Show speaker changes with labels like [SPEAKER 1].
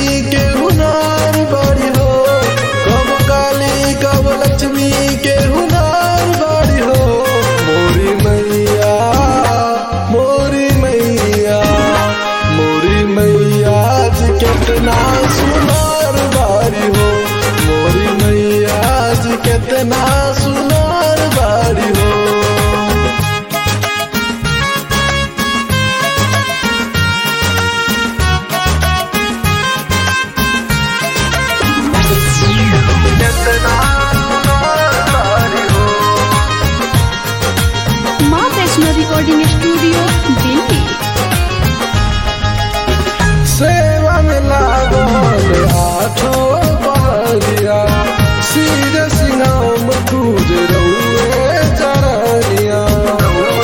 [SPEAKER 1] के हुनार बाड़ी हो, कब काली कब लक्ष्मी के हुनार बाड़ी हो। मोरी मैया मोरी मैया मोरी मैया जी कितना सुनार बाड़ी हो। मोरी मैया जी कितना सुनार बाड़ी हो। कितना